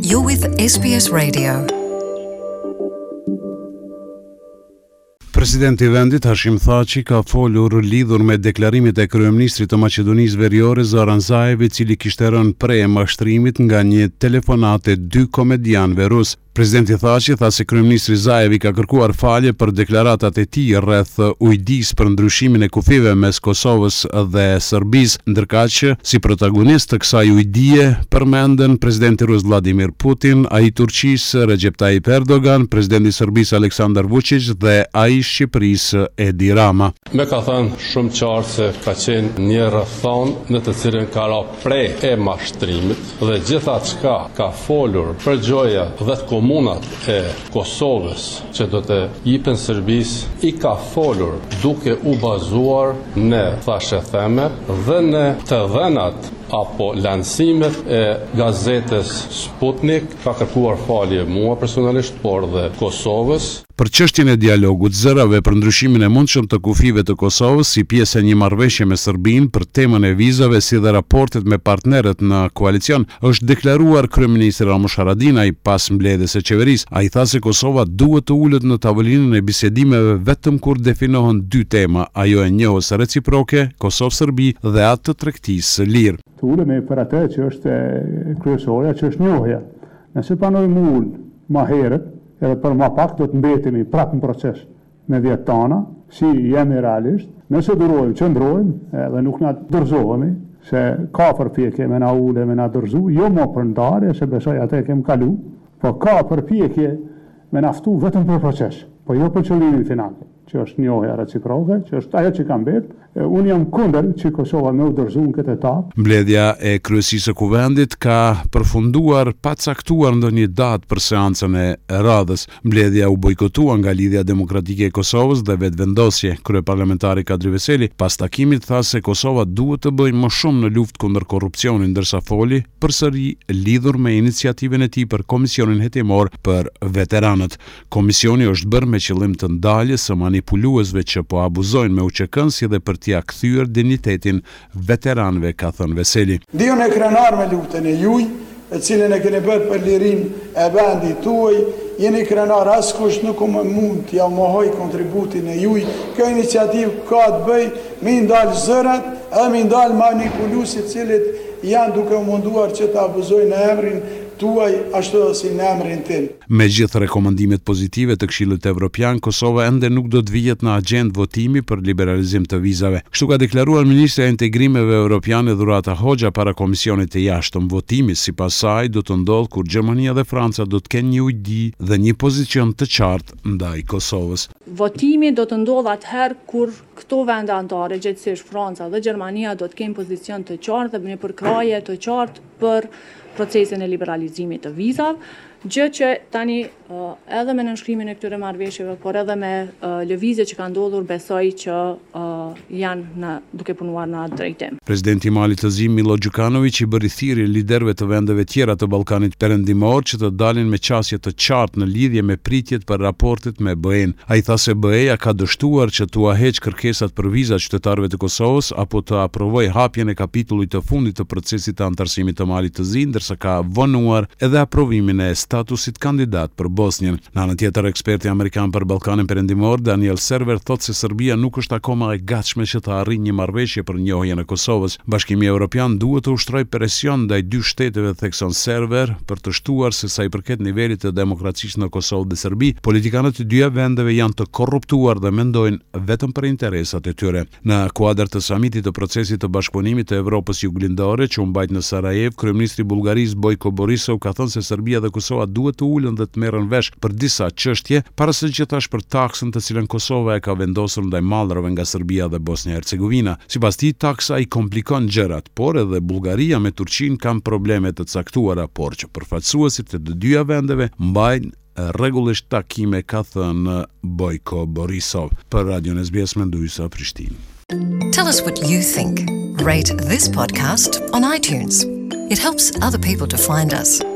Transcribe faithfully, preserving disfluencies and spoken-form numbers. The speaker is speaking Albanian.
You're with S B S Radio. Presidenti i vendit Hashim Thaçi ka folur lidhur me deklarimet e kryeministrit të Maqedonisë Veriore Zoran Zaevi, i cili kishte rënë pre mashtrimit nga një telefonate dy komedianëve rus. Presidenti Thaçi tha se kryeministri Zaevi ka kërkuar falje për deklaratat e tij rreth ujdisë për ndryshimin e kufive mes Kosovës dhe Serbisë, ndërkaq si protagonist të kësaj ujdie përmenden presidenti rus Vladimir Putin, ai i Turqisë Recep Tayyip Erdogan, presidenti i Serbisë Aleksandar Vučić dhe ai i Shqipërisë Edi Rama. Me ka thënë shumë qartë se ka qenë një rrethon në të cilën ka ra pre e mashtrimit dhe gjitha çka ka folur për gjoja dhe të komunat e Kosovës që do të jipen Serbisë i ka folur duke u bazuar në thashë theme dhe në të dhënat apo lancimet e gazetës Sputnik. Ka kërkuar falje mua personalisht, por dhe Kosovës. Për çështjen e dialogut zërave për ndryshimin e mundshëm të kufive të Kosovës si pjesë e një marrëveshje me Serbinë për temën e vizave si dhe raportet me partnerët në koalicion, është deklaruar kryeministri Ramush Haradinaj pas mbledhjes së qeverisë. Ai tha se Kosova duhet të ulet në tavolinën e bisedimeve vetëm kur definohen dy tema, ajo e njohës reciproke, Kosovë-Serbi dhe atë të tregtisë lirë. Të ulemi për atë që është kryesorja, që është njohja. Nëse panojmë ul më herët, edhe për më pak do të mbetemi prapë në proces me vjetë tana, si jemi realisht. Nëse durojmë, qëndrojmë edhe nuk na dorëzohemi, se ka përpjekje me na ule, me na dorëzu, jo më për ndarje, se besoj atë e kem kalu, po ka përpjekje me na ftu vetëm për proces, po jo për qëllimin final, që është njohja reciproke, që është ajo që ka mbet. Unë jam kundër që Kosova me u dorëzu në këtë etapë. Mbledhja e kryesisë së kuvendit ka përfunduar pa caktuar ndonjë datë për seancën e radhës. Mbledhja u bojkotua nga Lidhja Demokratike e Kosovës dhe vetëvendosje. Kryeparlamentari Kadri Veseli pas takimit tha se Kosova duhet të bëjë më shumë në luftë kundër korrupsionit, ndërsa foli përsëri lidhur me iniciativën e tij për Komisionin Hetimor për Veteranët. Komisioni është bërë me qëllim të ndaljes së manipuluesve që po abuzojnë me U Q K-n si dhe për t'ia kthyer dinjitetin veteranëve, ka thënë Veseli. Diun e krenar me luftën e juaj, e cilën e keni bërë për lirinë e vendit tuaj, jeni krenar, askush nuk mund t'ja mohoj kontributin e juaj. Kjo iniciativë ka të bëj me ndal zërat, edhe me ndal manipuluesit cilët janë duke munduar që të abuzojnë në emrin tuaj ashtu si në emrin tim. Me gjithë rekomandimet pozitive të Këshillit Evropian, Kosova ende nuk do të vihet në agjendë votimi për liberalizim të vizave. Kështu ka deklaruar ministri e integrimeve evropiane Dhurata Hoxha para komisionit të jashtëm. Votimi sipas saj do të ndodhë kur Gjermania dhe Franca do të kenë një ujdi dhe një pozicion të qartë ndaj Kosovës. Votimi do të ndodhë atëherë kur këto vende anëtare, gjithsesi Franca dhe Gjermania, do të kenë pozicion të qartë dhe një përkraje të qartë për procesin e liberalizimit të vizave, gjë që tani uh, edhe me nënshkrimin e këtyre marrëveshjeve, por edhe me uh, lëvizjet që kanë ndodhur, besoj që uh, janë në, duke punuar në atë drejtim. Presidenti i Malit të Zi Milo Đukanović i bëri thirrje liderëve të vendeve tjera të Ballkanit Perëndimor që të dalin me qasje të qartë në lidhje me pritjet për raportet me B E-n. Ai tha se B E-ja ka dështuar që t'ua heq kërkesat për viza qytetarëve të Kosovës apo të aprovojë hapjen e kapitullit të fundit të procesit të anëtarësimit të Malit të Zi, ndërsa ka vonuar edhe aprovimin e statusit kandidat për Bosnjën. Në anën tjetër, eksperti amerikan për Ballkanin Perëndimor Daniel Server thotë se Serbia nuk është akoma e gatshme që të arrijë një marrëveshje për njohjen e Kosovës. Bashkimi Evropian duhet të ushtrojë presion ndaj dy shteteve, thekson Server, për të shtuar se sa i përket nivelit të demokracisë në Kosovë dhe Serbi, politikanët e dyja vendeve janë të korruptuar dhe mendojnë vetëm për interesat e tyre. Në kuadër të samitit të procesit të bashkëpunimit të Evropës Juglindore që u mbajt në Sarajev, kryeministri i Bullgarisë Bojko Borisov ka thënë se Serbia dhe Kosova duhet të ulen dhe të merren vesh për disa çështje, para se gjithashtu për taksën të cilën Kosova e ka vendosur ndaj mallrave nga Serbia dhe Bosnia-Hercegovina. Sipas tij, taksa i komplikon gjërat, por edhe Bullgaria me Turqinë kanë probleme të caktuara, por që përfaqësuesit të të dyja vendeve mbajnë rregullisht takime, ka thënë Bojko Borisov. Për Radion S B S Menduesa, Prishtinë. Tell us what you think. Rate this podcast on iTunes. It helps other people to find us.